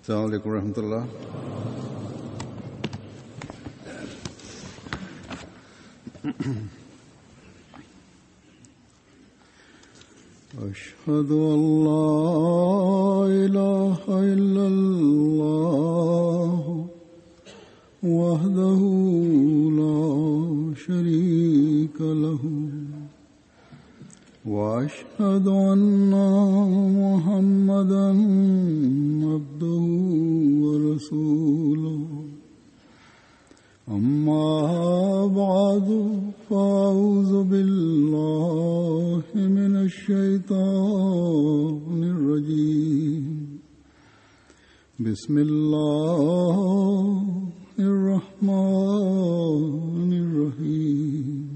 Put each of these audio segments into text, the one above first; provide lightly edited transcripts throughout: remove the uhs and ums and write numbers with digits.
السلام عليكم ورحمة الله. أشهد أن لا إله إلا الله وحده لا شريك له وأشهد أن محمدا عبده ورسوله أما بعد فأعوذ بالله من الشيطان الرجيم بسم الله الرحمن الرحيم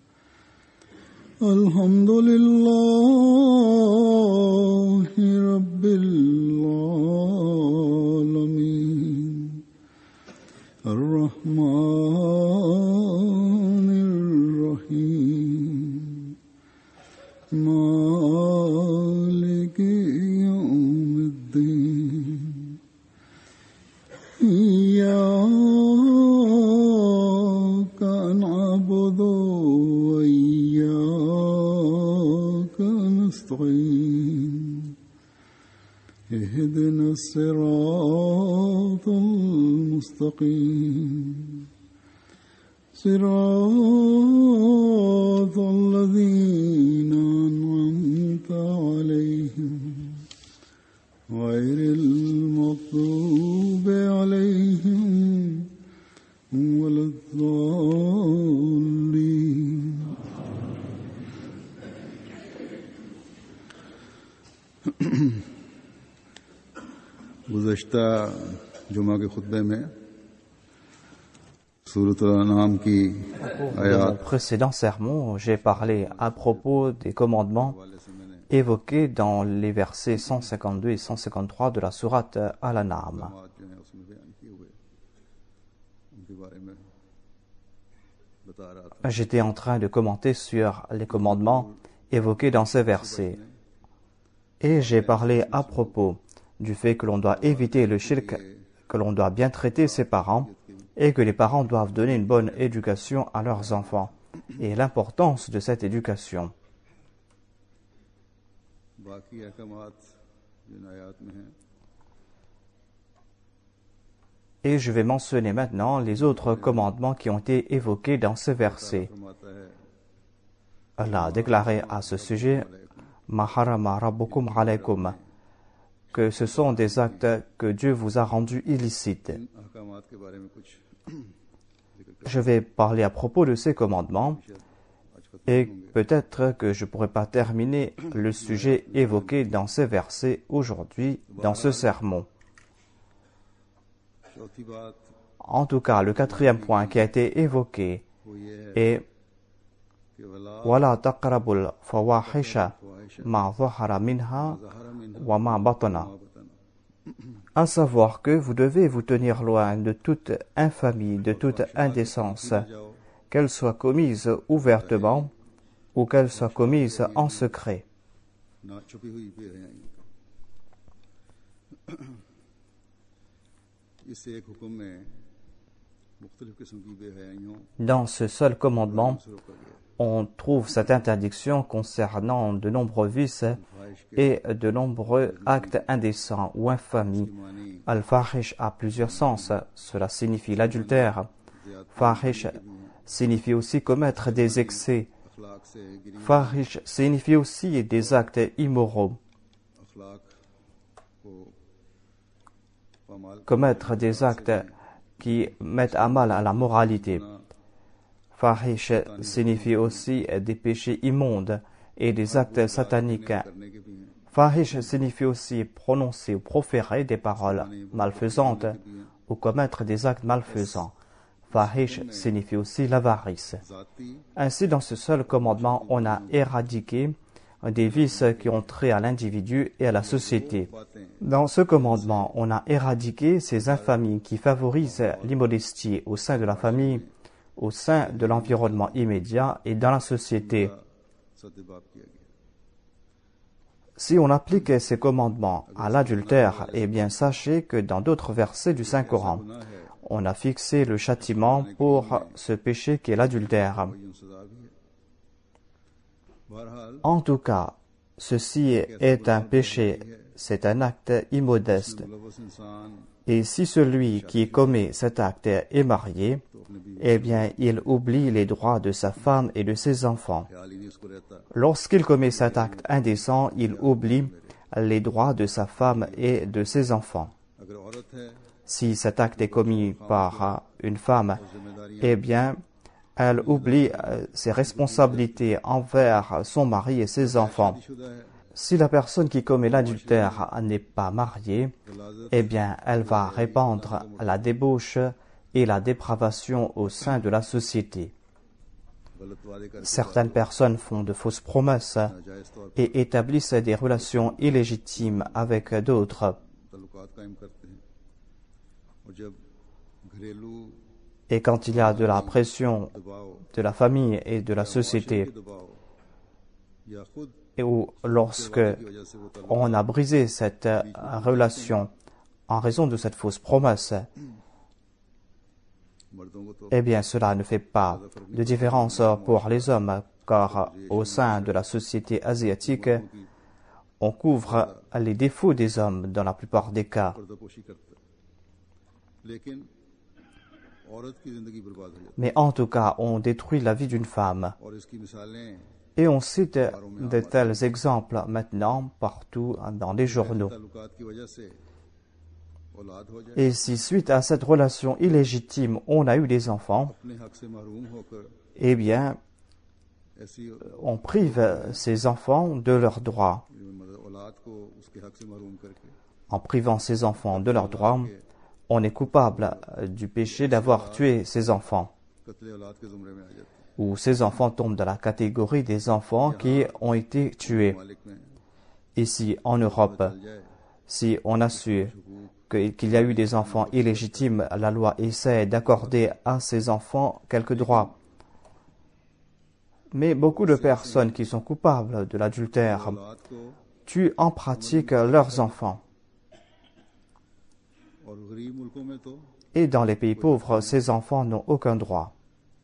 الحمد لله رب العالمين الرحمن الرحيم مالك يوم الدين إياك نعبد وإياك نستعين اهدنا الصراط المستقيم صراط الذين أنعمت عليهم غير المغضوب عليهم ولا الضالين. गुज़श्ता जुमा के खुतबे में सूरत अल-अनाम की Dans mon précédent sermon, j'ai parlé à propos des commandements évoqués dans les versets 152 et 153 de la sourate Al-An'am. J'étais en train de commenter sur les commandements évoqués dans ces versets. Et j'ai parlé à propos du fait que l'on doit éviter le shirk, que l'on doit bien traiter ses parents et que les parents doivent donner une bonne éducation à leurs enfants et l'importance de cette éducation. Et je vais mentionner maintenant les autres commandements qui ont été évoqués dans ce verset. Allah a déclaré à ce sujet Ma harama rabbukum alaykum, que ce sont des actes que Dieu vous a rendus illicites. Je vais parler à propos de ces commandements et peut-être que je ne pourrai pas terminer le sujet évoqué dans ces versets aujourd'hui, dans ce sermon. En tout cas, le quatrième point qui a été évoqué est وَلَا تَقْرَبُوا الْفَوَاحِشَ مَا ظَهَرَ مِنْهَا وَمَا بَطَنَ, à savoir que vous devez vous tenir loin de toute infamie, de toute indécence, qu'elle soit commise ouvertement ou qu'elle soit commise en secret. Dans ce seul commandement, on trouve cette interdiction concernant de nombreux vices et de nombreux actes indécents ou infamies. Al-Fahish a plusieurs sens. Cela signifie l'adultère. Fahish signifie aussi commettre des excès. Fahish signifie aussi des actes immoraux. Commettre des actes qui mettent à mal à la moralité. Fahish signifie aussi des péchés immondes et des actes sataniques. Fahish signifie aussi prononcer ou proférer des paroles malfaisantes ou commettre des actes malfaisants. Fahish signifie aussi l'avarice. Ainsi, dans ce seul commandement, on a éradiqué des vices qui ont trait à l'individu et à la société. Dans ce commandement, on a éradiqué ces infamies qui favorisent l'immodestie au sein de la famille, au sein de l'environnement immédiat et dans la société. Si on applique ces commandements à l'adultère, eh bien sachez que dans d'autres versets du Saint-Coran, on a fixé le châtiment pour ce péché qui est l'adultère. En tout cas, ceci est un péché, c'est un acte immodeste. Et si celui qui commet cet acte est marié, eh bien, il oublie les droits de sa femme et de ses enfants. Lorsqu'il commet cet acte indécent, il oublie les droits de sa femme et de ses enfants. Si cet acte est commis par une femme, eh bien, elle oublie ses responsabilités envers son mari et ses enfants. Si la personne qui commet l'adultère n'est pas mariée, eh bien, elle va répandre la débauche et la dépravation au sein de la société. Certaines personnes font de fausses promesses et établissent des relations illégitimes avec d'autres. Et quand il y a de la pression de la famille et de la société, ou lorsque on a brisé cette relation en raison de cette fausse promesse, eh bien cela ne fait pas de différence pour les hommes, car au sein de la société asiatique, on couvre les défauts des hommes dans la plupart des cas. Mais en tout cas, on détruit la vie d'une femme. Et on cite de tels exemples maintenant partout dans les journaux. Et si suite à cette relation illégitime, on a eu des enfants, eh bien, on prive ces enfants de leurs droits. En privant ces enfants de leurs droits, on est coupable du péché d'avoir tué ces enfants. Ou ces enfants tombent dans la catégorie des enfants qui ont été tués. Ici, en Europe, si on a su qu'il y a eu des enfants illégitimes, la loi essaie d'accorder à ces enfants quelques droits. Mais beaucoup de personnes qui sont coupables de l'adultère tuent en pratique leurs enfants. Et dans les pays pauvres, ces enfants n'ont aucun droit.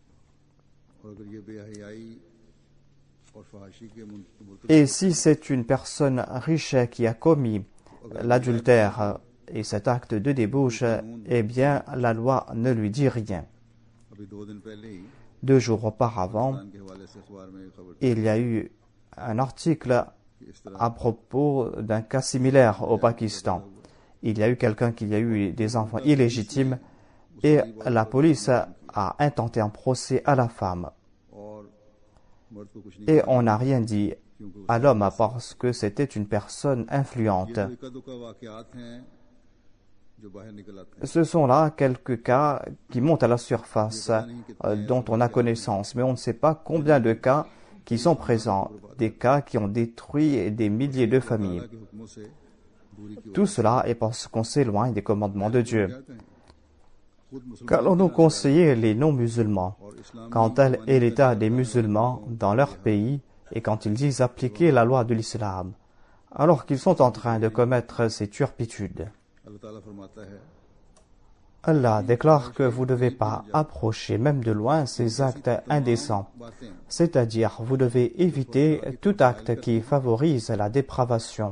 Et si c'est une personne riche qui a commis l'adultère et cet acte de débauche, eh bien, la loi ne lui dit rien. 2 jours auparavant, il y a eu un article à propos d'un cas similaire au Pakistan. Il y a eu quelqu'un qui a eu des enfants illégitimes et la police a intenté un procès à la femme. Et on n'a rien dit à l'homme parce que c'était une personne influente. Ce sont là quelques cas qui montent à la surface dont on a connaissance, mais on ne sait pas combien de cas qui sont présents, des cas qui ont détruit des milliers de familles. Tout cela est parce qu'on s'éloigne des commandements de Dieu. Qu'allons-nous conseiller les non-musulmans quand tel est l'état des musulmans dans leur pays et quand ils disent appliquer la loi de l'islam, alors qu'ils sont en train de commettre ces turpitudes? Allah déclare que vous ne devez pas approcher même de loin ces actes indécents, c'est-à-dire vous devez éviter tout acte qui favorise la dépravation.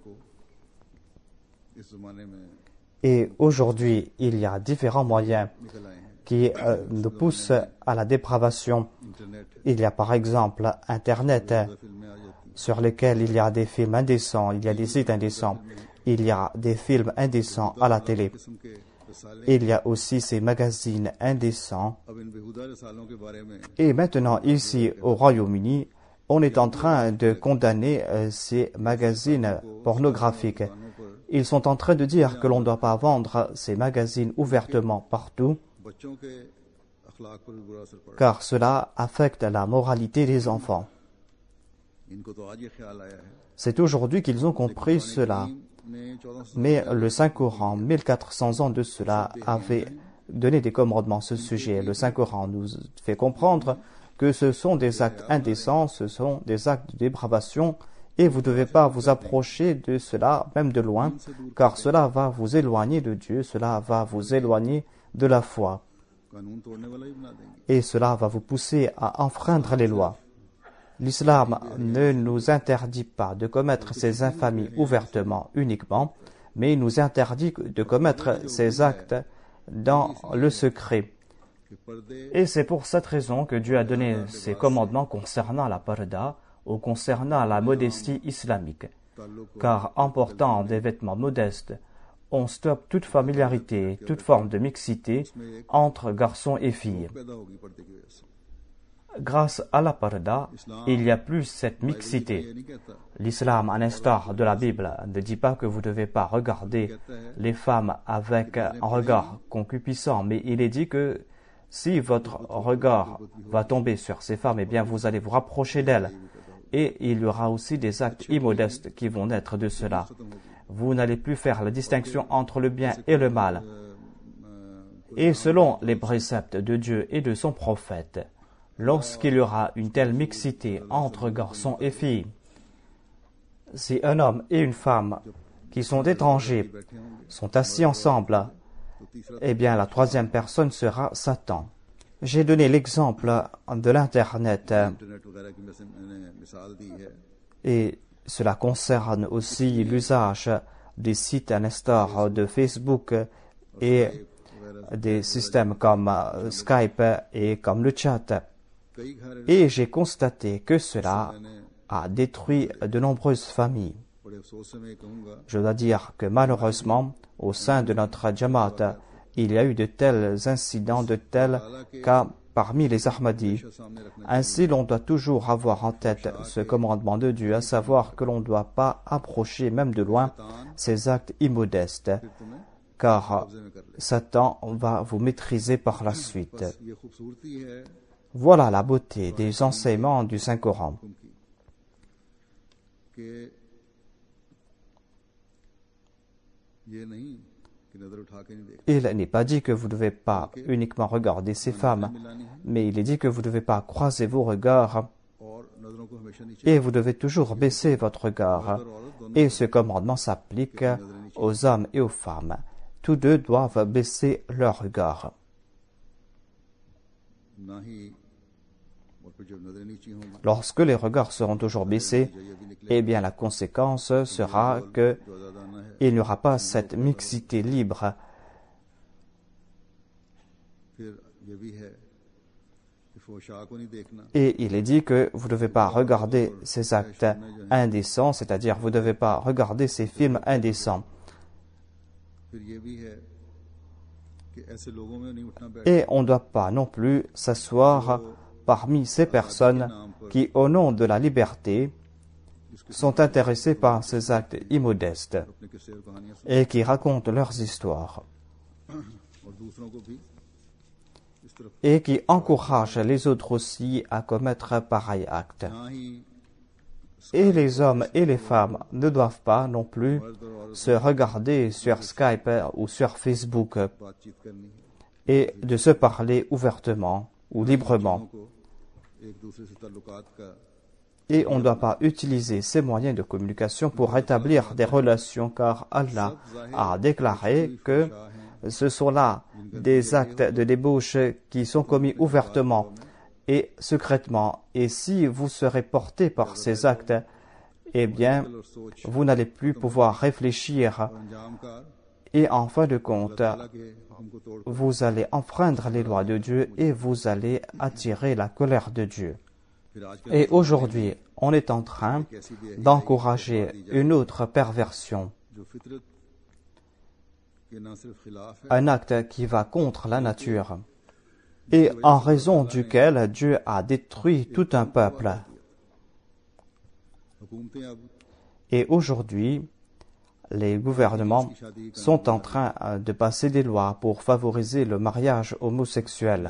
Et aujourd'hui, il y a différents moyens qui nous poussent à la dépravation. Il y a par exemple Internet, sur lesquels il y a des films indécents, il y a des sites indécents, il y a des films indécents à la télé. Il y a aussi ces magazines indécents. Et maintenant, ici au Royaume-Uni, on est en train de condamner ces magazines pornographiques. Ils sont en train de dire que l'on ne doit pas vendre ces magazines ouvertement partout, car cela affecte la moralité des enfants. C'est aujourd'hui qu'ils ont compris cela. Mais le Saint-Coran, 1400 ans de cela, avait donné des commandements à ce sujet. Le Saint-Coran nous fait comprendre que ce sont des actes indécents, ce sont des actes de dépravation Et vous ne devez pas vous approcher de cela, même de loin, car cela va vous éloigner de Dieu, cela va vous éloigner de la foi. Et cela va vous pousser à enfreindre les lois. L'islam ne nous interdit pas de commettre ces infamies ouvertement uniquement, mais il nous interdit de commettre ces actes dans le secret. Et c'est pour cette raison que Dieu a donné ses commandements concernant la parda ou concernant la modestie islamique. Car en portant des vêtements modestes, on stoppe toute familiarité, toute forme de mixité entre garçons et filles. Grâce à la parda, il n'y a plus cette mixité. L'islam, à l'instar de la Bible, ne dit pas que vous ne devez pas regarder les femmes avec un regard concupiscent, mais il est dit que si votre regard va tomber sur ces femmes, eh bien vous allez vous rapprocher d'elles. Et il y aura aussi des actes immodestes qui vont naître de cela. Vous n'allez plus faire la distinction entre le bien et le mal. Et selon les préceptes de Dieu et de son prophète, lorsqu'il y aura une telle mixité entre garçons et filles, si un homme et une femme qui sont étrangers sont assis ensemble, eh bien la troisième personne sera Satan. J'ai donné l'exemple de l'Internet et cela concerne aussi l'usage des sites à l'instar de Facebook et des systèmes comme Skype et comme le chat. Et j'ai constaté que cela a détruit de nombreuses familles. Je dois dire que malheureusement, au sein de notre Jamaat, il y a eu de tels incidents, de tels cas parmi les Ahmadis. Ainsi, l'on doit toujours avoir en tête ce commandement de Dieu, à savoir que l'on ne doit pas approcher même de loin ces actes immodestes, car Satan va vous maîtriser par la suite. Voilà la beauté des enseignements du Saint-Coran. Il n'est pas dit que vous ne devez pas uniquement regarder ces femmes, mais il est dit que vous ne devez pas croiser vos regards et vous devez toujours baisser votre regard. Et ce commandement s'applique aux hommes et aux femmes. Tous deux doivent baisser leur regard. Lorsque les regards seront toujours baissés, eh bien la conséquence sera que il n'y aura pas cette mixité libre. Et il est dit que vous ne devez pas regarder ces actes indécents, c'est-à-dire vous ne devez pas regarder ces films indécents. Et on ne doit pas non plus s'asseoir parmi ces personnes qui, au nom de la liberté, sont intéressés par ces actes immodestes et qui racontent leurs histoires et qui encouragent les autres aussi à commettre pareil acte. Et les hommes et les femmes ne doivent pas non plus se regarder sur Skype ou sur Facebook et de se parler ouvertement ou librement. Et on ne doit pas utiliser ces moyens de communication pour rétablir des relations, car Allah a déclaré que ce sont là des actes de débauche qui sont commis ouvertement et secrètement. Et si vous serez porté par ces actes, eh bien, vous n'allez plus pouvoir réfléchir. Et en fin de compte, vous allez enfreindre les lois de Dieu et vous allez attirer la colère de Dieu. Et aujourd'hui, on est en train d'encourager une autre perversion, un acte qui va contre la nature, et en raison duquel Dieu a détruit tout un peuple. Et aujourd'hui, les gouvernements sont en train de passer des lois pour favoriser le mariage homosexuel.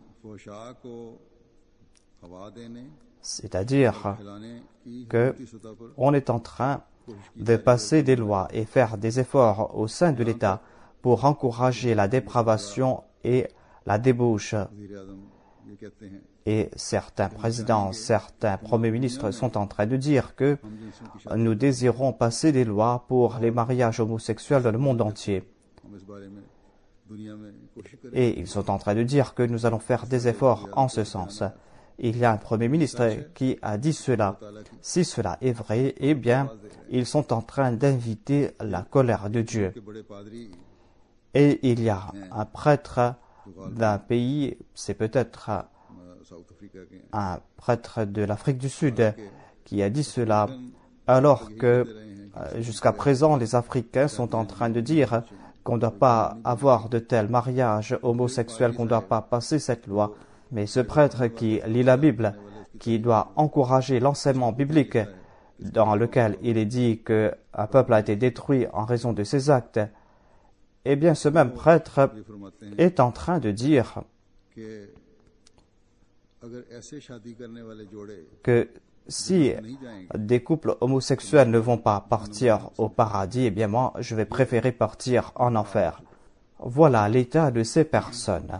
C'est-à-dire qu'on est en train de passer des lois et faire des efforts au sein de l'État pour encourager la dépravation et la débauche. ये कहते हैं Et certains présidents, certains premiers ministres sont en train de dire que हम जिनसों की शादी nous désirons passer des lois pour les mariages homosexuels dans le monde entier. हम इस बारे में दुनिया में कोशिश करें Et ils sont en train de dire que nous allons faire des efforts en ce sens. Il y a un premier ministre qui a dit cela. Si cela est vrai, eh bien, ils sont en train d'inviter la colère de Dieu. के बड़े पादरी Et il y a un prêtre d'un pays, c'est peut-être South Africa के un prêtre de l'Afrique du Sud qui a dit cela, alors que jusqu'à présent les Africains sont en train de dire qu'on ne doit pas avoir de tels mariages homosexuels, qu'on ne doit pas passer cette loi. Mais ce prêtre qui lit la Bible, qui doit encourager l'enseignement biblique dans lequel il est dit qu'un peuple a été détruit en raison de ses actes, eh bien ce même prêtre ये फरमाते हैं est en train de dire कि अगर ऐसे शादी करने वाले जोड़े que si नहीं जाएंगे des couples homosexuels ne vont pas partir au paradis, eh bien moi, je vais préférer partir en enfer. Voilà l'état de ces personnes.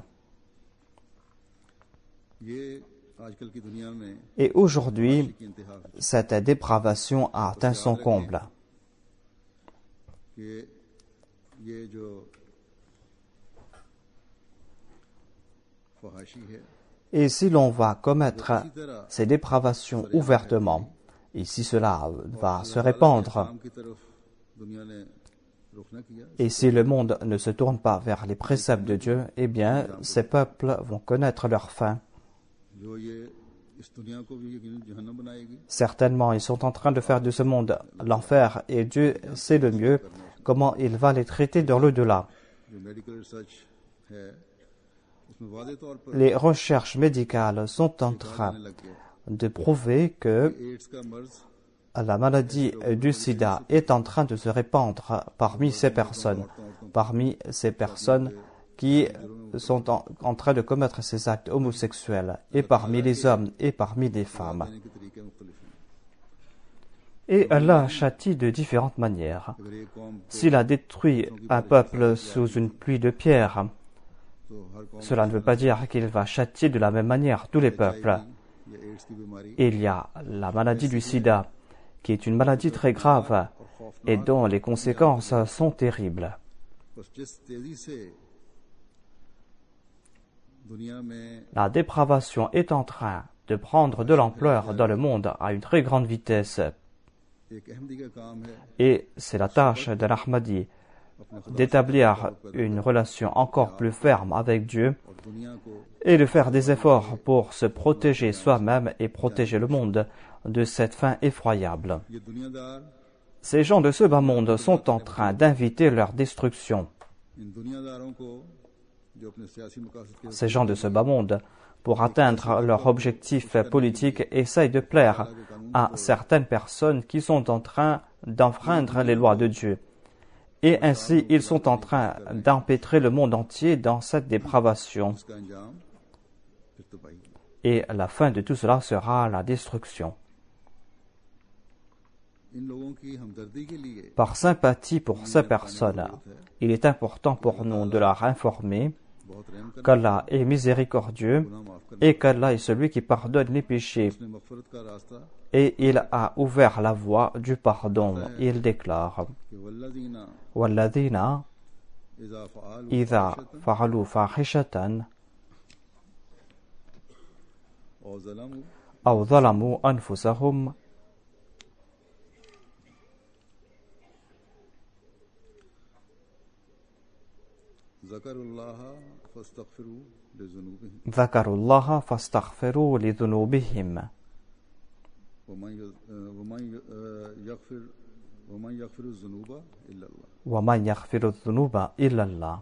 ये आजकल की दुनिया में Et aujourd'hui, की इंतहा है cette dépravation a atteint son comble. कि ये जो फहाशी है Et si l'on va commettre ces dépravations ouvertement, et si cela va se répandre, काम की तरफ दुनिया ने रुख न किया et si le monde ne se tourne pas vers les préceptes de Dieu, eh bien, ces peuples vont connaître leur fin. जो ये इस दुनिया को भी यकीनन जहन्नम बनाएगी Certainement, ils sont en train de faire de ce monde l'enfer, et Dieu sait le mieux comment il va les traiter dans l'au-delà. जो मेडिकल रिसर्च है उसमें वादे तौर पर Les recherches médicales sont en train लग गया de prouver que ads का मर्ज la maladie du sida est en train de se répandre parmi ces personnes qui sont en train de commettre ces actes homosexuels, et parmi les hommes et parmi les femmes. देने के तरीके मुख्तलिफ हैं Et Allah châtie de différentes manières. अगर ये कौम S'il a détruit un peuple sous une pluie de pierres, तो हर कौम cela ne veut pas dire qu'il va châtier de la même manière tous les peuples. या AIDS की बीमारी Il y a la maladie du sida, qui est une maladie très grave et dont les conséquences sont terribles. बस जिस तेजी से दुनिया में La dépravation est en train de prendre de l'ampleur dans le monde à une très grande vitesse. एक अहमदी का काम है Et c'est la tâche d'un Ahmadi d'établir une relation encore plus ferme avec Dieu और दुनिया को et de faire des efforts pour se protéger soi-même et protéger le monde de cette fin effroyable. ये दुनियादार Ces gens de ce bas monde sont en train d'inviter leur destruction. इन दुनियादारों को जो अपने सियासी मकासद के Ces gens de ce bas monde, pour atteindre leur objectif politique, essayent de plaire à certaines personnes qui sont en train d'enfreindre les lois de Dieu. Et ainsi, ils sont en train d'empêtrer le monde entier dans cette dépravation. उसका अंजाम फिर तबाही Et la fin de tout cela sera la destruction. इन लोगों की हमदर्दी के लिए Par sympathie pour ces personnes, il est important pour nous de leur informer बहुत रहम कर qu'Allah est miséricordieux गुनाह माफ कर et qu'Allah est celui qui pardonne les péchés. उसने मगफरत का रास्ता Et il a ouvert la voie du pardon. Il déclare कि वल्लज़ीना وَالَّذِينَ इज़ा फ़अलू إِذَا फ़ाहिशतन فَعَلُوا فَاحِشَةً और ज़लमू أَوْ ظَلَمُوا أَنفُسَهُمْ ज़करुल्लाह फस्तग़फिरू लिज़ुनूबिहिम ذكروا الله فاستغفروا لذنوبهم वमन यग़फिरु ज़ुनूबा इल्ला अल्लाह وَمَنْ يَغْفِرُ الذُّنُوبَ إِلَّا اللَّهُ.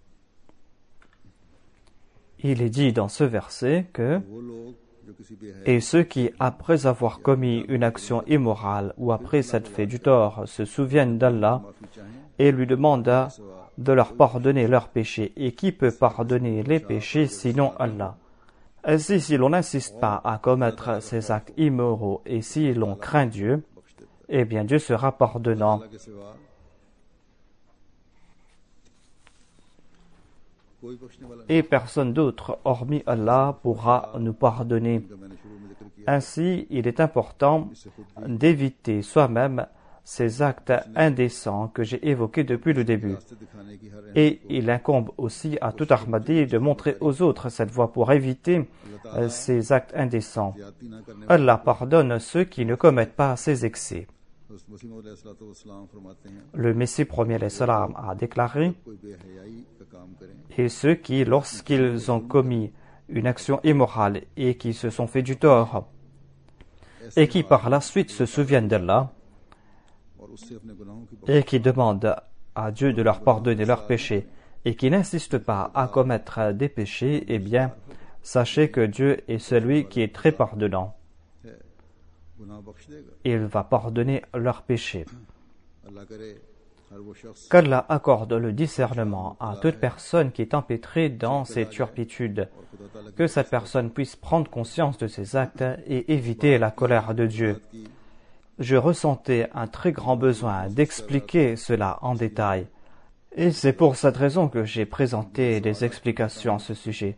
Il est dit dans ce verset que वो लोग जो किसी बेहया et ceux qui, après avoir commis une action immorale ou après s'être fait du tort, se souviennent d'Allah माफी चाहें et lui demandent de leur pardonner leurs péchés. Et qui peut pardonner les péchés sinon Allah? Ainsi, si l'on n'insiste pas à commettre ces actes immoraux et si l'on craint Dieu, eh bien Dieu sera pardonnant. अल्लाह के सिवा कोई बख्शने वाला et personne d'autre, hormis Allah, pourra nous pardonner. नहीं। मैंने शुरू में जिक्र किया Ainsi, il est important इससे खुद भी d'éviter soi-même ces actes indécents que j'ai évoqués depuis le début. रास्ते दिखाने की हर Et il incombe aussi à tout Ahmadi de montrer aux autres cette voie pour éviter ces actes indécents. ज्यादती ना करने Allah pardonne ceux qui ne commettent pas ces excès. मसीह मौद अलैहिस्सलाम फरमाते हैं Le Messie premier salam a déclaré कोई बेहयाई का काम करें et ceux qui, lorsqu'ils ont commis une action immorale et qui se sont fait du tort, et qui par la suite se souviennent d'Allah, और उससे अपने गुनाहों की et qui demandent à Dieu de leur pardonner leurs péchés, et qui n'insistent pas à commettre des péchés, eh bien, sachez que Dieu est celui qui est très pardonnant. है गुनाह बख्श देगा। Il va pardonner leurs péchés. अल्लाह करे हर वो शख्स Qu'Allah accorde le discernement à toute personne qui est empêtrée dans ces turpitudes, और खुदा ताला que cette personne puisse prendre conscience de ses actes et éviter la colère de Dieu. की Je ressentais un très grand besoin d'expliquer cela en détail. Et c'est pour cette raison que j'ai présenté des explications à ce sujet.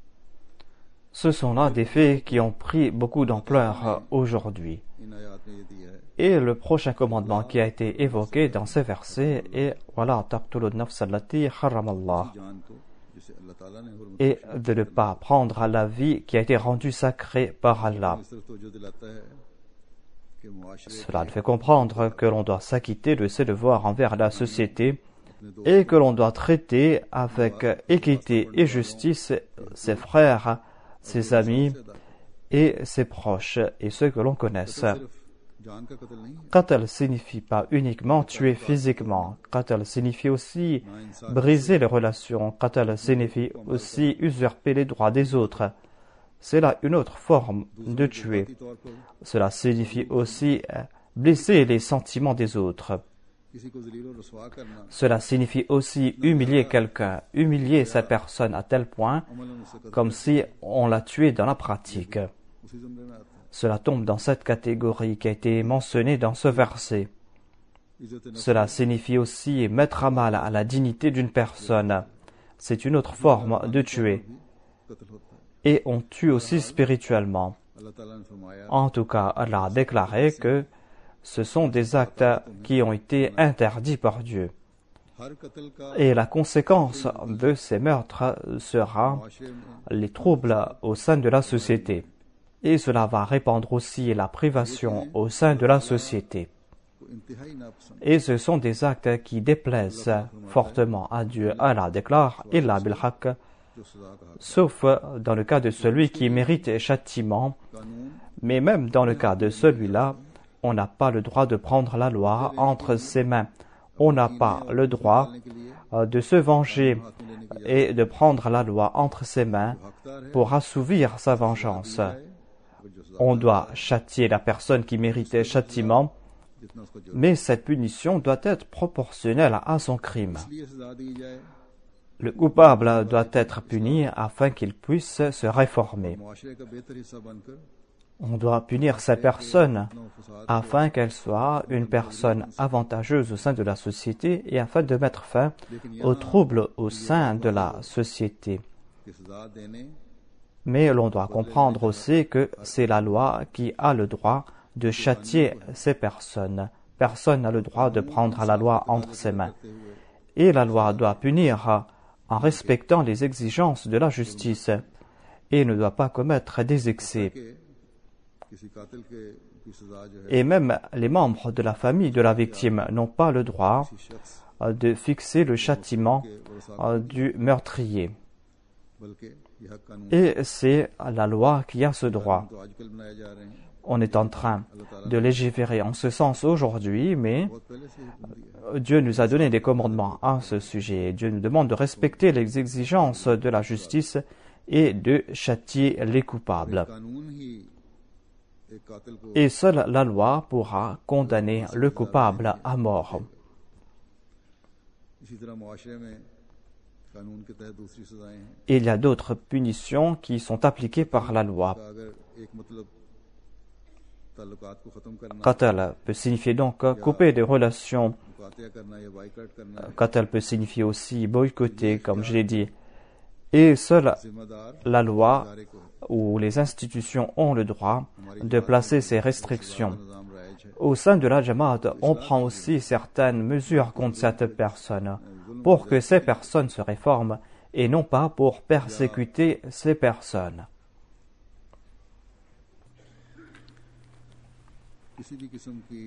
Ce sont là des faits qui ont pris beaucoup d'ampleur aujourd'hui. इन आयात में ये दिया है Et le prochain commandement qui a été évoqué dans ces versets est Wala taqtulu an-nafs allati harrama Allah, जान तो जिसे अल्लाह ताला ने हुर्मत et de ne pas prendre la vie qui a été rendue sacrée par Allah. इस तरफ तवज्जो दिलाता है कि मुआशरे Cela nous fait comprendre que l'on doit s'acquitter de ses devoirs envers la société et que l'on doit traiter avec équité et justice ses frères, ses amis et ses proches et ceux que l'on connaisse. सिर्फ जान का कत्ल नहीं है Qatl signifie pas uniquement tuer physiquement. Qatl signifie aussi briser les relations. Qatl signifie aussi usurper les droits des autres. C'est là une autre forme de tuer. ذاتی तौर पर Cela signifie aussi blesser les sentiments des autres. किसी को जलील और रसवा करना Cela signifie aussi humilier quelqu'un, humilier cette personne à tel point Amlan उससे कत्ल comme si on l'a tué dans la pratique. उसी जुमरे में आता है Cela tombe dans cette catégorie qui a été mentionnée dans ce verset. इज्जत नफ्स Cela signifie aussi mettre à mal à la dignité d'une personne. C'est une autre forme de tuer. भी कत्ल होता है Et on tue aussi spirituellement. अल्लाह ताला ने फरमाया En tout cas, Allah a déclaré que ce sont des actes qui ont été interdits par Dieu. हर कत्ल का Et la conséquence de ces meurtres sera मुआशरे में les troubles au sein de la société. Et cela va répandre aussi la privation au sein de la société. को इंतहाई नापसंद Et ce sont des actes qui déplaisent fortement à Dieu. Allah déclare « Illa bil haqq » जो सजा का हक sauf dans le cas de celui qui mérite châtiment. कानून Mais même dans le cas de celui-là, on n'a pas le droit de prendre la loi entre ses mains. On n'a pas le droit के लिए de se venger हाथ में लेने की et de prendre la loi entre ses mains हकदार है pour assouvir sa vengeance. अगर जो सजा On doit châtier la personne qui méritait châtiment, जितना उसको जो mais cette punition doit être proportionnelle à son crime. इसलिए सजा दी जाए Le coupable doit être puni afin qu'il puisse se réformer. मुआशरे का बेहतर हिस्सा बनकर On doit punir cette personne अपना फसाद afin qu'elle soit une personne avantageuse au sein de la société et afin de mettre fin aux troubles au sein de la société. की सजा देने Mais l'on doit comprendre aussi que c'est la loi qui a le droit de châtier ces personnes. Personne n'a le droit de prendre la loi entre ses mains. करते हुए Et la loi doit punir en respectant les exigences de la justice et ne doit pas commettre des excès. कि किसी कातिल के की सजा जो है Et même les membres de la famille de la victime n'ont pas le droit किसी शख्स de fixer le châtiment के वरसा du meurtrier. बल्कि यह हक कानून Et c'est la loi qui a ce droit. तो आजकल बनाए जा रहे हैं On est en train de légiférer en ce sens aujourd'hui, mais बहुत पहले से ही हुक्म दिया Dieu nous a donné des commandements à ce sujet. Dieu nous demande de respecter les exigences de la justice et de châtier les coupables. कानून ही एक कातिल को Et seule la loi pourra condamner le coupable à mort. इसी तरह मुआशरे में कानून के तहत दूसरी सजाएं हैं Il y a d'autres punitions qui sont appliquées par la loi. का अगर एक मतलब ताल्लुकात को खत्म करना Qatl peut signifier donc couper des relations. मुकातिया करना या बाइकआउट करना है Qatl peut signifier aussi boycotter, comme je l'ai dit. Et seule जिम्मेदार la loi इदारे को है। ou les institutions ont le droit de placer ces restrictions. निज़ाम राइज है। Au sein de la Jamaat, on prend aussi certaines mesures contre cette personne pour que ces personnes se réforment et non pas pour persécuter ces personnes. किसी भी किस्म की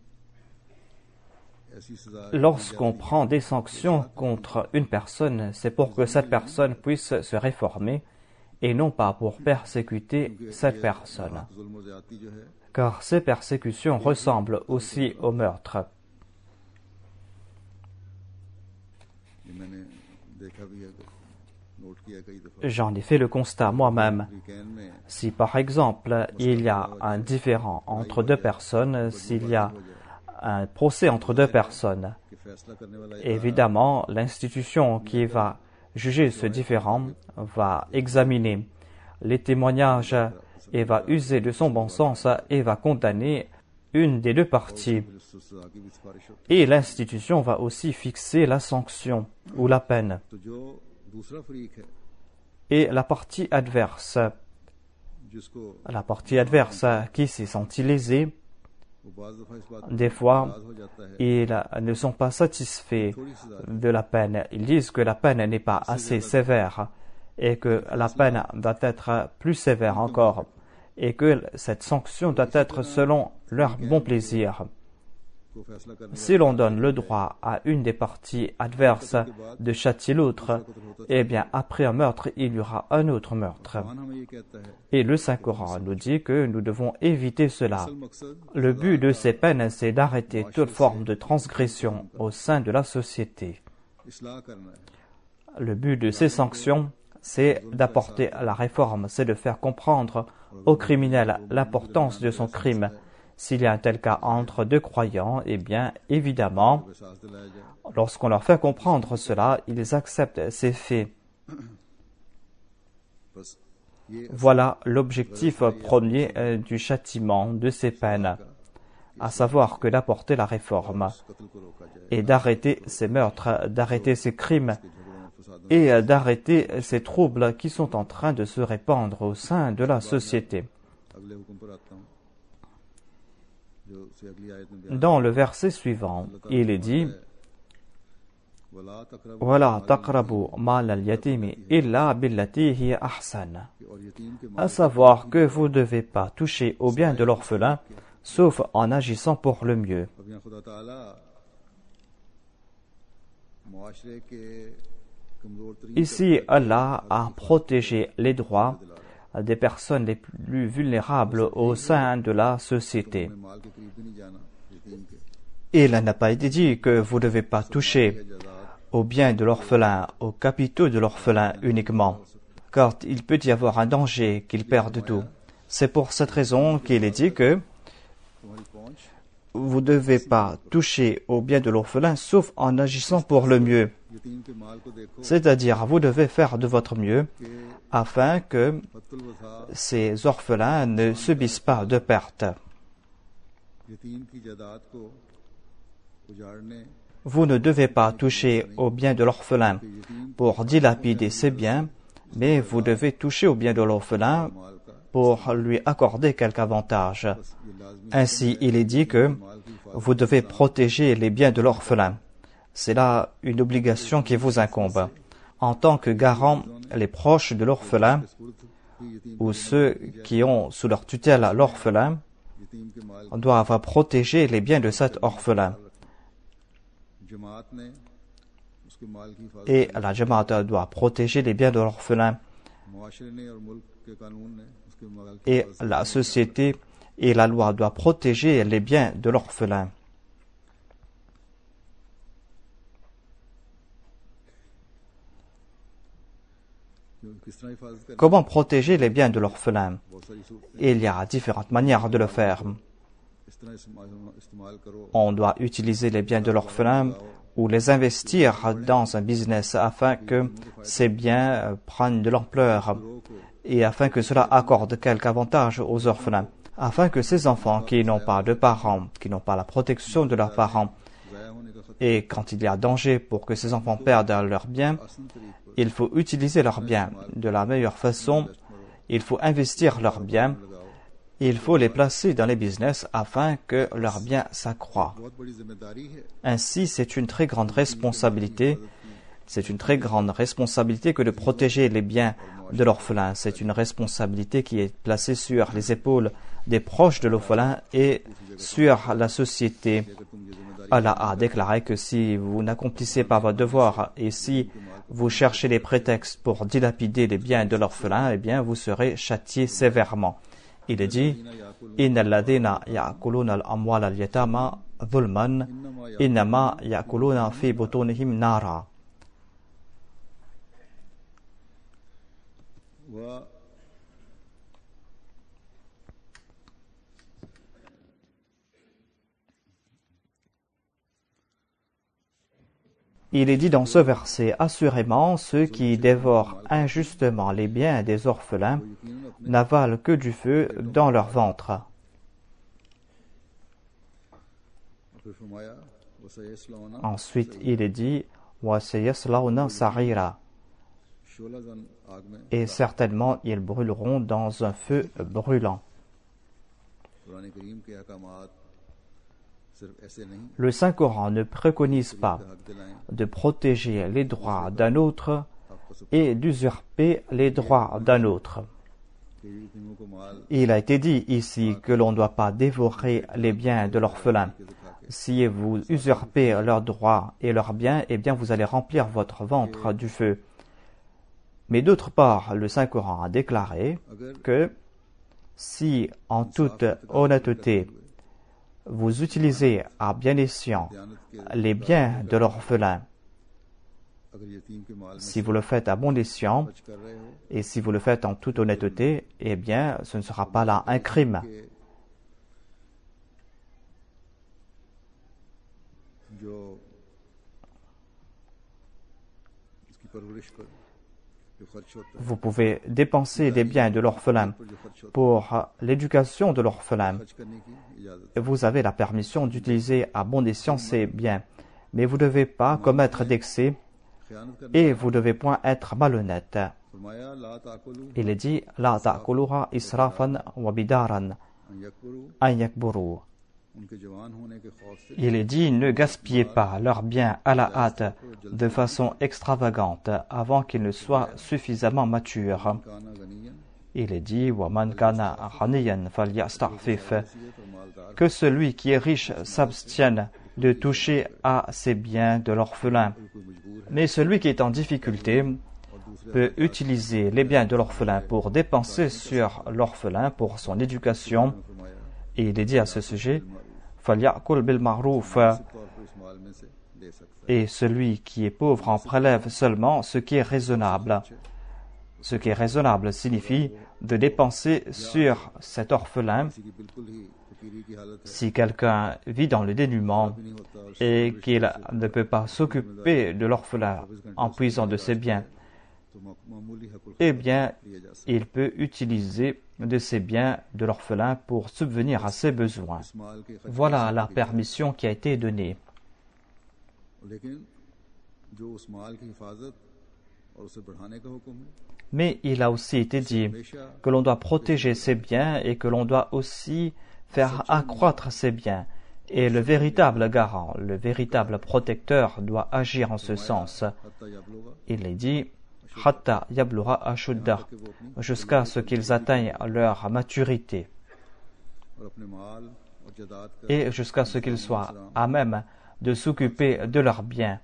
ऐसी सजा Lorsqu'on prend des sanctions contre une personne, c'est pour que cette personne puisse se réformer et non pas pour persécuter cette personne. जुल्म और ज्यादती जो है Car ces persécutions ressemblent aussi au meurtre. ये मैंने देखा भी है, नोट किया कई दफा। J'en ai fait le constat moi-même. Weekend में Si par exemple il y a un différend entre deux personnes, s'il y a un procès entre deux personnes, कि फैसला करने वाला évidemment l'institution qui va juger ce différend va examiner les témoignages et va user de son bon sens et va condamner une des deux parties. सजा की भी सिफारिश होती Et l'institution va aussi fixer la sanction ou la peine. है। तो जो दूसरा फरीक है Et la partie adverse qui s'est sentie lésée, वो बाज़ दफा इस बात des fois, नाराज हो जाता है ils ne sont pas satisfaits de la peine. Ils disent que la peine n'est pas assez sévère et que la peine doit être plus sévère encore et que cette sanction doit être selon leur bon plaisir. को फैसला करने Si l'on donne le droit à une des parties adverses de châtier l'autre, eh bien après un meurtre, il y aura un autre meurtre. Quran हमें ये कहता है Et le Saint-Coran nous dit que nous devons éviter cela. असल मकसद Le but de ces peines, c'est d'arrêter toute forme de transgression au sein de la société. इस्लाह करना है। Le but de ces sanctions, c'est d'apporter la réforme, c'est de faire comprendre au criminel l'importance de son crime. S'il y a un tel cas entre deux croyants, eh bien, évidemment, एहसास दिलाया जाए। lorsqu'on leur fait comprendre cela, ils acceptent ces faits. बस ये Voilà l'objectif premier du châtiment de ces peines, à savoir que d'apporter la réforme कत्ल को रोका जाए, et d'arrêter ces meurtres, d'arrêter ces crimes झगड़ों फसादों et d'arrêter ces troubles qui sont en train de se répandre au sein de la société. अगले हुक्म पर आता हूँ जो से अगली आयत में बयान Dans le verset suivant, il est dit वला तकरब وَلَا تَقْرَبُوا مَالَ الْيَتِيمِ إِلَّا بِالَّتِي هِيَ أَحْسَنُ. और यतीम के À savoir que vous ne devez pas toucher au bien de l'orphelin, sauf en agissant pour le mieux. अब यहाँ खुदा ताला मुआशरे के कमजोर तरीन Ici, Allah a protégé les droits des personnes les plus vulnérables au sein de la société. में माल के करीब भी नहीं जाना यतीम के Il n'a pas été dit que vous ne devez pas toucher जायदाद au bien de l'orphelin, aux capitaux de l'orphelin uniquement, car il peut y avoir un danger qu'il perde tout. C'est pour cette raison qu'il est dit que तुम्हारी पहुंच vous ne devez pas toucher au bien de l'orphelin sauf en agissant pour le mieux. यतीम के माल को देखो C'est-à-dire, vous devez faire de votre mieux कि afin que फतुल वसा ces orphelins ne subissent pas de pertes. यतीम की जायदाद को उजाड़ने Vous ne devez pas toucher au bien de l'orphelin pour dilapider ses biens, mais vous devez toucher au bien de l'orphelin माल का pour lui accorder quelque avantage. बस ये लाजमी Ainsi, il est dit que माल की हिफाजत vous devez protéger les biens de l'orphelin. C'est là une obligation qui vous incombe. En tant que garant, les proches de l'orphelin की यतीम ou ceux qui ont sous leur tutelle l'orphelin यतीम के माल doivent protéger les biens de cet orphelin. जमात ने उसके माल की हिफाजत Et la Jamaat doit protéger les biens de l'orphelin. मुआशरे ने और मुल्क के कानून ने उसके माल की Et la société et la loi doivent protéger les biens de l'orphelin. किस तरह हिफाजत करनी Comment protéger les biens de l'orphelin? बहुत सारी सूरत Il y a différentes manières de le faire. इस तरह इस्तेमाल करो On doit utiliser les biens de l'orphelin ou les investir dans un business afin que ces biens prennent de l'ampleur et afin que cela accorde quelque avantage aux orphelins, afin que ces enfants qui n'ont pas de parents, qui n'ont pas la protection de leurs parents, ज़ाया होने का Et quand il y a danger pour que ces enfants perdent leurs biens, il faut utiliser leurs biens de la meilleure façon. Il faut investir leurs biens. Il faut les placer dans les business afin que leurs biens s'accroissent. Ainsi, c'est une très grande responsabilité. C'est une très grande responsabilité que de protéger les biens de l'orphelin. C'est une responsabilité qui est placée sur les épaules des proches de l'orphelin et sur la société. Allah a déclaré que si vous n'accomplissez pas votre devoir et si vous cherchez des prétextes pour dilapider les biens de l'orphelin, eh bien vous serez châtié sévèrement. Il est dit Inna alladhina ya'kuluna al-amwal al-yatama dhulman innama ya'kuluna fi butunihim nara. Il est dit dans ce verset, assurément, ceux qui dévorent injustement les biens des orphelins n'avalent que du feu dans leur ventre. Ensuite, il est dit, وَسَيَصْلَوْنَ سَعِيرًا. Et certainement, ils brûleront dans un feu brûlant. Le Saint-Coran ne préconise pas de protéger les droits d'un autre et d'usurper les droits d'un autre. Il a été dit ici que l'on ne doit pas dévorer les biens de l'orphelin. Si vous usurpez leurs droits et leurs biens, eh bien vous allez remplir votre ventre du feu. Mais d'autre part, le Saint-Coran a déclaré que si, en toute honnêteté, vous utilisez à bien escient les biens de l'orphelin, si vous le faites à bon escient et si vous le faites en toute honnêteté, eh bien, ce ne sera pas là un crime. Vous pouvez dépenser des biens de l'orphelin pour l'éducation de l'orphelin. Vous avez la permission d'utiliser à bon escient ces biens, mais vous ne devez pas commettre d'excès et vous ne devez point être malhonnête. Il est dit La ta'kuluha israfan wa bidaran an yakburu. Il est dit ne gaspillez pas leurs biens à la hâte de façon extravagante avant qu'ils ne soient suffisamment matures. Il est dit وَمَنْ كَانَ غَنِيًّا فَلْيَسْتَعْفِفْ. Que celui qui est riche s'abstienne de toucher à ses biens de l'orphelin. Mais celui qui est en difficulté peut utiliser les biens de l'orphelin pour dépenser sur l'orphelin pour son éducation. Et il est dit à ce sujet فَلْيَأْكُلْ بِالْمَعْرُوفِ. Et celui qui est pauvre en prélève seulement ce qui est raisonnable. Ce qui est raisonnable signifie de dépenser sur cet orphelin. Si quelqu'un vit dans le dénuement et qu'il ne peut pas s'occuper de l'orphelin en puisant de ses biens, eh bien, il peut utiliser de ses biens de l'orphelin pour subvenir à ses besoins. Voilà la permission qui a été donnée. Mais il a aussi été dit que l'on doit protéger ses biens et que l'on doit aussi faire accroître ses biens. Et le véritable garant, le véritable protecteur doit agir en ce sens. Il est dit Hatta yablugha ashuddah, jusqu'à ce qu'ils atteignent leur maturité et jusqu'à ce qu'ils soient à même de s'occuper de leurs biens.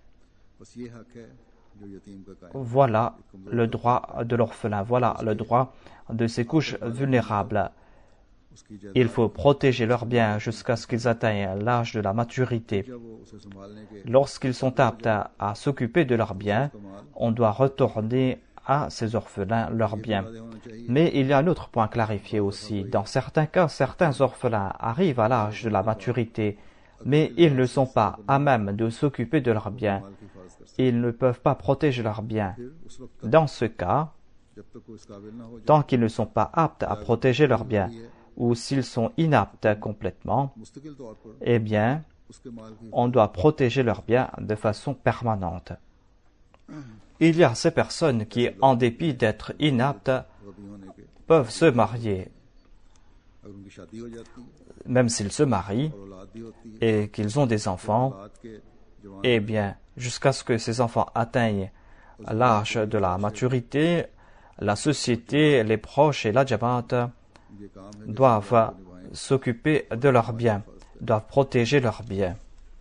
Voilà le droit de l'orphelin, voilà le droit de ces couches vulnérables. Il faut protéger leurs biens jusqu'à ce qu'ils atteignent l'âge de la maturité. Lorsqu'ils sont aptes à s'occuper de leurs biens, on doit retourner à ces orphelins leurs biens. Mais il y a un autre point clarifié aussi. Dans certains cas, certains orphelins arrivent à l'âge de la maturité, mais ils ne sont pas à même de s'occuper de leurs biens. Ils ne peuvent pas protéger leurs biens. Dans ce cas, tant qu'ils ne sont pas aptes à protéger leurs biens, ou s'ils sont inaptes complètement, eh bien, उसके माल की on doit protéger leurs biens de façon permanente. Il y a ces personnes qui, en dépit d'être inaptes, gobi होने के peuvent se marier, अगर उनकी शादी हो जाती है même s'ils se marient और औलाद भी होती है et qu'ils ont des enfants, औलाद के जवान eh bien, jusqu'à ce que ces enfants atteignent l'âge de la maturité, la société, les proches et la Jamaat ये काम है doivent s'occuper de leurs biens, doivent protéger leurs biens.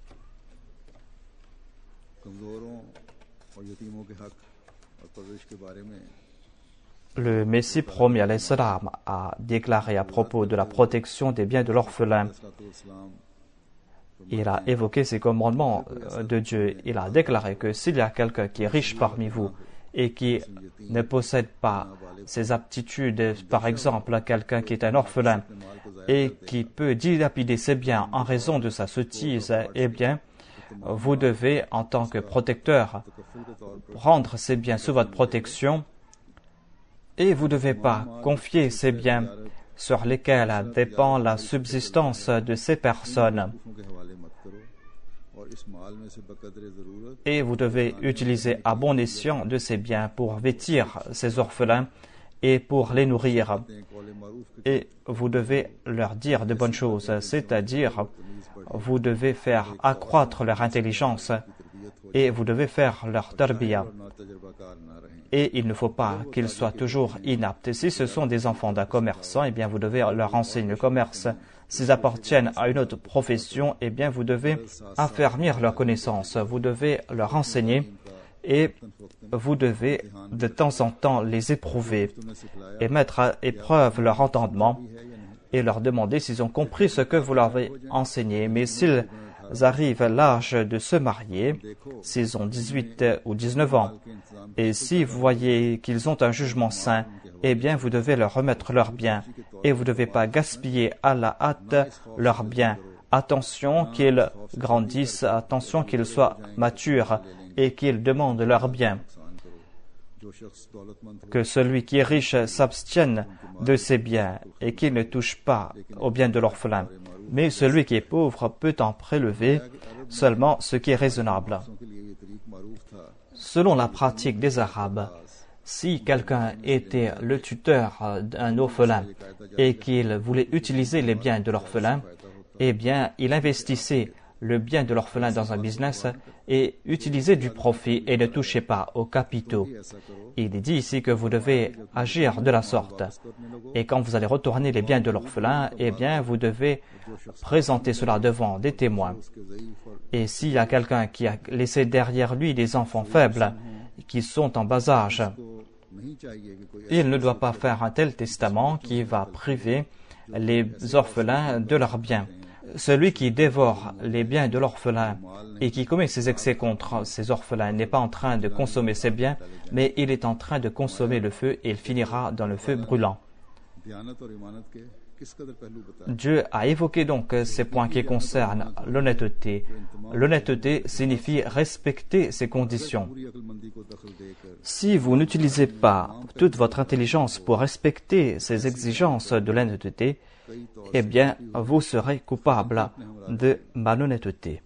कमजोरों और यतीमों के हक और परवरिश के बारे में Le Messie promis alayhi salam a déclaré à propos de la protection des biens de l'orphelin. Islam Il a évoqué ces commandements de Dieu. Il a déclaré que s'il y a quelqu'un qui est riche parmi vous et qui ne possède pas ses aptitudes, par exemple quelqu'un qui est un orphelin et qui peut dilapider ses biens en raison de sa sottise, eh bien, vous devez, en tant que protecteur, prendre ces biens sous votre protection et vous ne devez pas confier ces biens sur lesquels dépend la subsistance de ces personnes. के हवाले मत करो और इस माल में से बकदर जरूरत Et vous devez utiliser à bon escient de ces biens pour vêtir ces orphelins et pour les nourrir. कौले मारूफ के Et vous devez leur dire de bonnes choses, c'est-à-dire vous devez faire accroître leur intelligence et vous devez faire leur tarbiya. ना तजर्बाकार ना रहें Et il ne faut pas qu'ils soient toujours inaptes. Si ce sont des enfants d'un commerçant, eh bien vous devez leur enseigner le commerce. S'ils appartiennent à une autre profession, eh bien vous devez affermir leurs connaissances. Vous devez leur enseigner et vous devez de temps en temps les éprouver et mettre à épreuve leur entendement et leur demander s'ils ont compris ce que vous leur avez enseigné. Mais s'ils arrivent à l'âge de se marier, s'ils ont 18 ou 19 ans, et si vous voyez qu'ils ont un jugement sain, eh bien vous devez leur remettre leurs biens et vous ne devez pas gaspiller à la hâte leurs biens. Attention qu'ils grandissent, attention qu'ils soient matures et qu'ils demandent leurs biens. जो शख्स दौलतमंद हो Que celui qui est riche s'abstienne de ses biens et qu'il ne touche pas aux biens de l'orphelin. Mais celui qui est pauvre peut en prélever seulement ce qui est raisonnable. के लिए ये तरीक मारूफ था Selon la pratique des Arabes, si quelqu'un était le tuteur d'un orphelin et qu'il voulait utiliser les biens de l'orphelin, eh bien, il investissait le bien de l'orphelin dans un business et utilisait du profit et ne touchait pas aux capitaux. Il est dit ici que vous devez agir de la sorte. Et quand vous allez retourner les biens de l'orphelin, eh bien, vous devez présenter cela devant des témoins. Et s'il y a quelqu'un qui a laissé derrière lui des enfants faibles qui sont en bas âge, नहीं चाहिए कि कोई il ne doit pas faire un tel testament qui va priver les orphelins de leurs biens. Celui qui dévore les biens de l'orphelin et qui commet ses excès contre ces orphelins n'est pas en train de consommer ses biens, mais il est en train de consommer le feu et il finira dans le feu brûlant. दयानत और ईमानत के किस कदर पहलू बताए Dieu a évoqué donc ces points qui concernent l'honnêteté. L'honnêteté signifie respecter ces conditions. पूरी अक्लमंदी को दखल देकर Si vous n'utilisez pas toute votre intelligence pour respecter ces exigences de l'honnêteté, eh bien, vous serez coupable de malhonnêteté.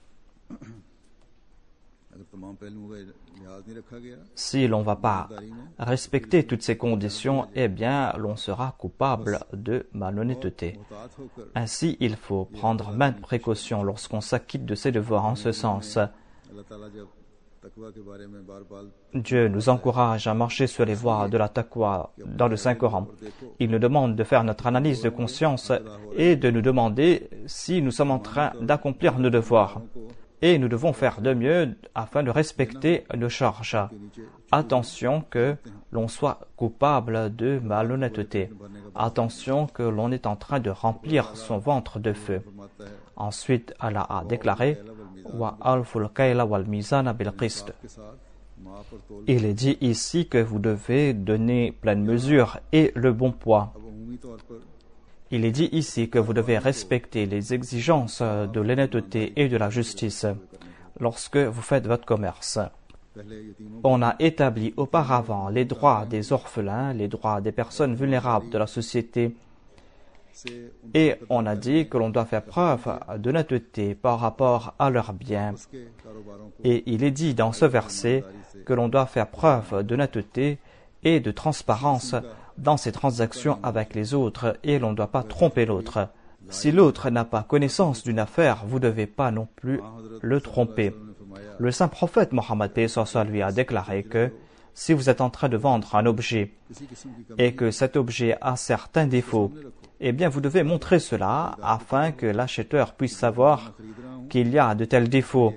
अगर तमाम पहलुओं का लिहाज नहीं रखा गया Si l'on ne va pas respecter toutes ces conditions, eh bien, l'on sera coupable de malhonnêteté. मुहतात होकर Ainsi, il faut prendre maintes précautions lorsqu'on s'acquitte de ses devoirs en ce sens. अल्लाह ताला जब तकवा के बारे में बार बार Dieu nous encourage à marcher sur les voies de la taqwa dans le Saint-Coran. Il nous demande de faire notre analyse de conscience et de nous demander si nous sommes en train d'accomplir nos devoirs. Et nous devons faire de mieux afin de respecter nos charges. Attention que l'on soit coupable de malhonnêteté. Attention que l'on est en train de remplir son ventre de feu. फरमाता है Ensuite, Allah a déclaré Wa alful kayla wal mizana bil qist. के साथ माँ पर तोल Il est dit ici que vous devez donner pleine mesure et le bon poids. अब अमूमी तौर पर Il est dit ici que vous devez respecter les exigences de l'honnêteté et de la justice lorsque vous faites votre commerce. पहले यतीमों On a établi auparavant les droits des orphelins, les droits des personnes vulnérables de la société Et on a dit que l'on doit faire preuve d'honnêteté par rapport à leurs biens. Et il est dit dans ce verset que l'on doit faire preuve d'honnêteté et de transparence dans ses transactions avec les autres et l'on ne doit pas tromper l'autre. Si l'autre n'a pas connaissance d'une affaire, vous ne devez pas non plus le tromper. Le saint prophète Mohammed lui a déclaré que si vous êtes en train de vendre un objet et que cet objet a certains défauts, eh bien vous devez montrer cela afin que l'acheteur puisse savoir qu'il y a de tels défauts.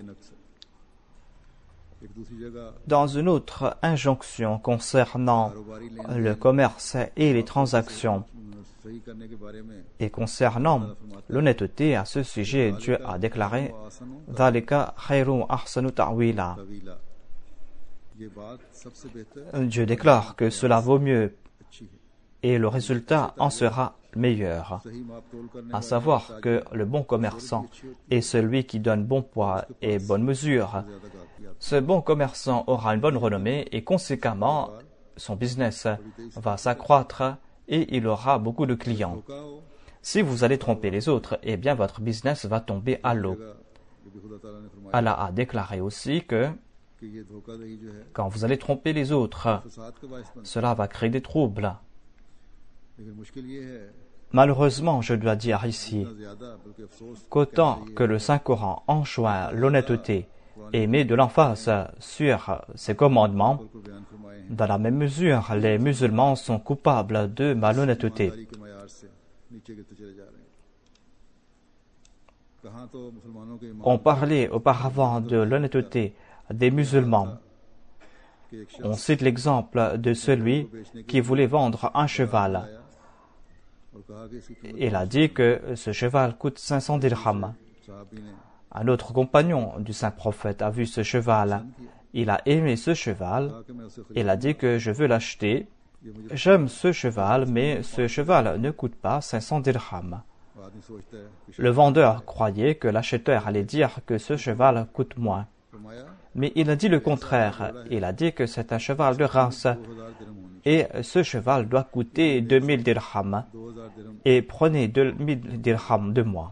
Dans une autre injonction concernant le commerce et les transactions et concernant l'honnêteté à ce sujet, Dieu a déclaré « Dhalika khayrun ahsanu ta'wila » Dieu déclare que cela vaut mieux et le résultat en sera meilleur. À savoir que le bon commerçant est celui qui donne bon poids et bonne mesure. Ce bon commerçant aura une bonne renommée et conséquemment son business va s'accroître et il aura beaucoup de clients. Si vous allez tromper les autres, eh bien votre business va tomber à l'eau. Allah a déclaré aussi que quand vous allez tromper les autres, cela va créer des troubles. Malheureusement, je dois dire ici qu'autant que le Saint-Coran enjoint l'honnêteté et met de l'emphase sur ses commandements, dans la même mesure, les musulmans sont coupables de malhonnêteté. On parlait auparavant de l'honnêteté des musulmans. On cite l'exemple de celui qui voulait vendre un cheval. Il a dit que ce cheval coûte 500 dirhams. Un autre compagnon du saint prophète a vu ce cheval. Il a aimé ce cheval. Il a dit que je veux l'acheter. J'aime ce cheval, mais ce cheval ne coûte pas 500 dirhams. Le vendeur croyait que l'acheteur allait dire que ce cheval coûte moins. Mais il a dit le contraire. Il a dit que c'est un cheval de race et ce cheval doit coûter 2000 dirhams et prenez 2000 dirhams de moi.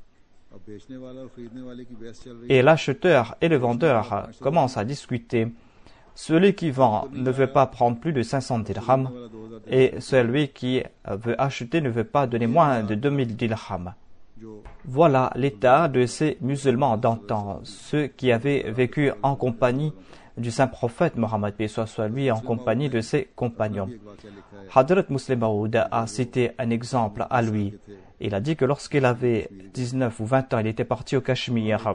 Et l'acheteur et le vendeur commencent à discuter. Celui qui vend ne veut pas prendre plus de 500 dirhams et celui qui veut acheter ne veut pas donner moins de 2000 dirhams. Voilà l'état de ces musulmans d'antan, ceux qui avaient vécu en compagnie du saint prophète Mohammed lui en compagnie de ses compagnons. Hadrat Muslim Maud a cité un exemple à lui. Il a dit que lorsqu'il avait 19 ou 20 ans, il était parti au Cachemire.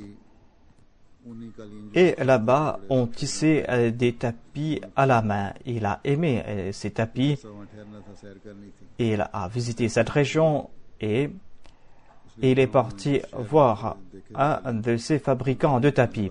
Et là-bas, on tissait des tapis à la main. Il a aimé ces tapis. Il a visité cette région et il est parti voir un de ces fabricants de tapis.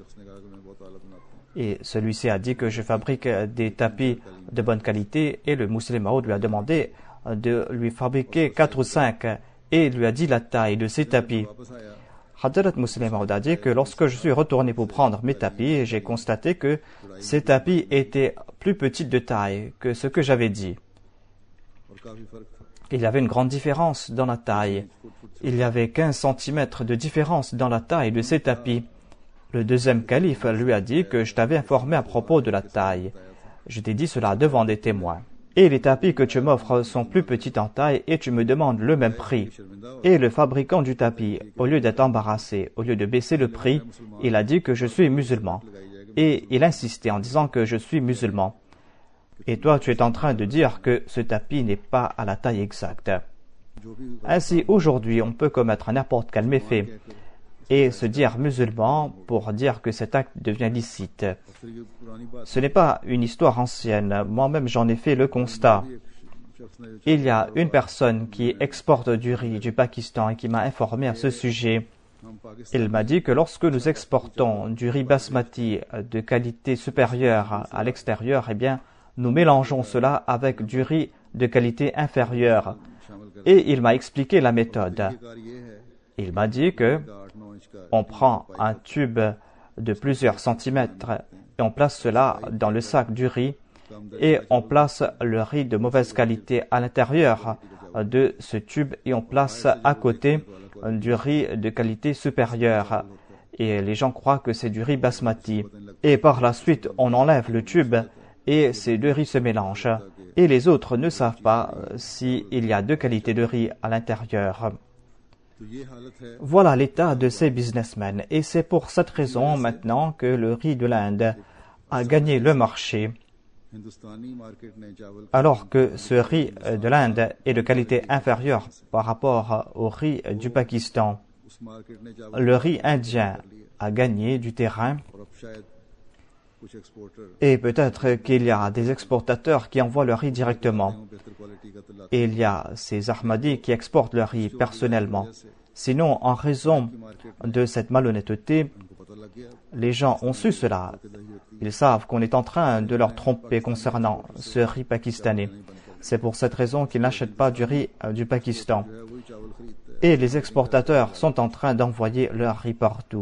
Et celui-ci a dit que je fabrique des tapis de bonne qualité et le Muslim Maud lui a demandé de lui fabriquer 4 ou 5 et il lui a dit la taille de ces tapis. Hadrat Muslim Maud a dit que lorsque je suis retourné pour prendre mes tapis, j'ai constaté que ces tapis étaient plus petits de taille que ce que j'avais dit. Il y avait une grande différence dans la taille. Il y avait 15 cm de différence dans la taille de ces tapis. Le deuxième calife lui a dit que je t'avais informé à propos de la taille. Je t'ai dit cela devant des témoins. Et les tapis que tu m'offres sont plus petits en taille et tu me demandes le même prix. Et le fabricant du tapis, au lieu d'être embarrassé, au lieu de baisser le prix, il a dit que je suis musulman. Et il insistait en disant que je suis musulman. Et toi, tu es en train de dire que ce tapis n'est pas à la taille exacte. Ainsi, aujourd'hui, on peut commettre n'importe quel méfait et se dire musulman pour dire que cet acte devient licite. Ce n'est pas une histoire ancienne. Moi-même, j'en ai fait le constat. Il y a une personne qui exporte du riz du Pakistan et qui m'a informé à ce sujet. Il m'a dit que lorsque nous exportons du riz basmati de qualité supérieure à l'extérieur, eh bien, nous mélangeons cela avec du riz de qualité inférieure. Et il m'a expliqué la méthode. Il m'a dit que on prend un tube de plusieurs centimètres et on place cela dans le sac du riz et on place le riz de mauvaise qualité à l'intérieur de ce tube et on place à côté du riz de qualité supérieure. Et les gens croient que c'est du riz basmati. Et par la suite, on enlève le tube et ces deux riz se mélangent. Et les autres ne savent pas s'il y a deux qualités de riz à l'intérieur. Voilà l'état de ces businessmen. Et c'est pour cette raison maintenant que le riz de l'Inde a gagné le marché. Alors que ce riz de l'Inde est de qualité inférieure par rapport au riz du Pakistan. Le riz indien a gagné du terrain et peut-être qu'il y a des exportateurs qui envoient le riz directement. Et il y a ces Ahmadis qui exportent le riz personnellement. Sinon, en raison de cette malhonnêteté, les gens ont su cela. Ils savent qu'on est en train de leur tromper concernant ce riz pakistanais. C'est pour cette raison qu'ils n'achètent pas du riz du Pakistan. Et les exportateurs sont en train d'envoyer leur riz partout.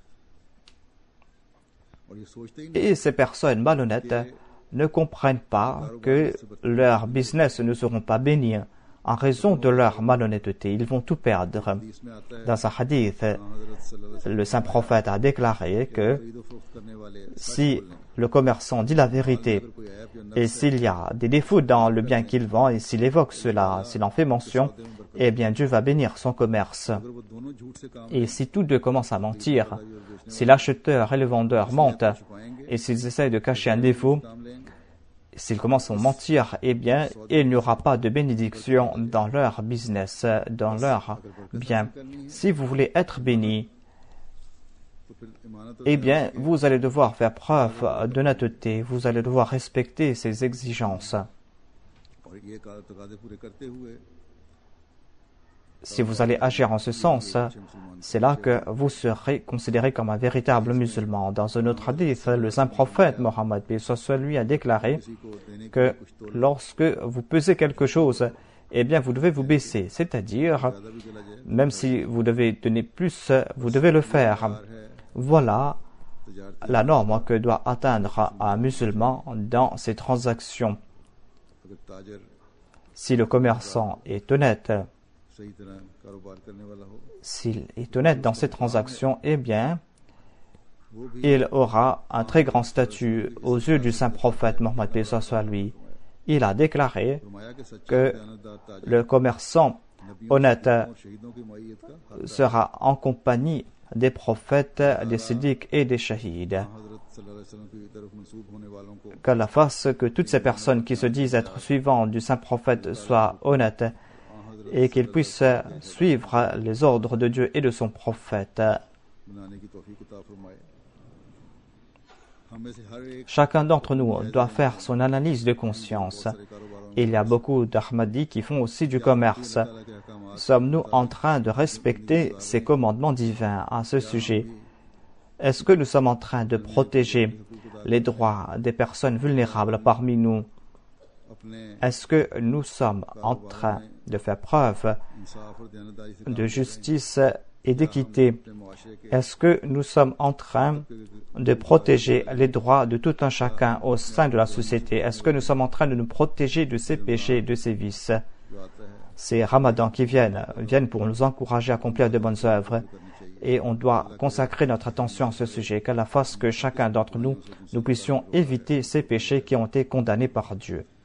Et ces personnes malhonnêtes ne comprennent pas que leurs business ne seront pas bénis en raison de leur malhonnêteté. Ils vont tout perdre. Dans un hadith, le saint prophète a déclaré que si le commerçant dit la vérité et s'il y a des défauts dans le bien qu'il vend et s'il évoque cela, s'il en fait mention, eh bien Dieu va bénir son commerce. Et si tous deux commencent à mentir, si l'acheteur et le vendeur mentent et s'ils essayent de cacher un défaut, s'ils commencent à mentir, eh bien, il n'y aura pas de bénédiction dans leur business, dans leur bien. Si vous voulez être béni, eh bien, vous allez devoir faire preuve d'honnêteté, vous allez devoir respecter ces exigences. Si vous allez agir en ce sens, c'est là que vous serez considéré comme un véritable musulman. Dans un autre hadith, le saint prophète Mohammed lui a déclaré que lorsque vous pesez quelque chose, eh bien vous devez vous baisser. C'est-à-dire, même si vous devez donner plus, vous devez le faire. Voilà la norme que doit atteindre un musulman dans ses transactions. Si le commerçant est honnête, s'il est honnête dans ses transactions, eh bien, il aura un très grand statut aux yeux du saint prophète Mohammed lui. Il a déclaré que le commerçant honnête sera en compagnie des prophètes, des siddiques et des shahids. Qu'Allah fasse que toutes ces personnes qui se disent être suivants du saint prophète soient honnêtes et qu'ils puissent suivre les ordres de Dieu et de son prophète. Chacun d'entre nous doit faire son analyse de conscience. Il y a beaucoup d'Ahmadis qui font aussi du commerce. Sommes-nous en train de respecter ces commandements divins à ce sujet? Est-ce que nous sommes en train de protéger les droits des personnes vulnérables parmi nous? Est-ce que nous sommes en train de faire preuve de justice et d'équité? Est-ce que nous sommes en train de protéger les droits de tout un chacun au sein de la société? Est-ce que nous sommes en train de nous protéger de ces péchés, de ces vices? Ces ramadans qui viennent pour nous encourager à accomplir de bonnes œuvres et on doit consacrer notre attention à ce sujet, qu'Allah fasse que chacun d'entre nous, nous puissions éviter ces péchés qui ont été condamnés par Dieu.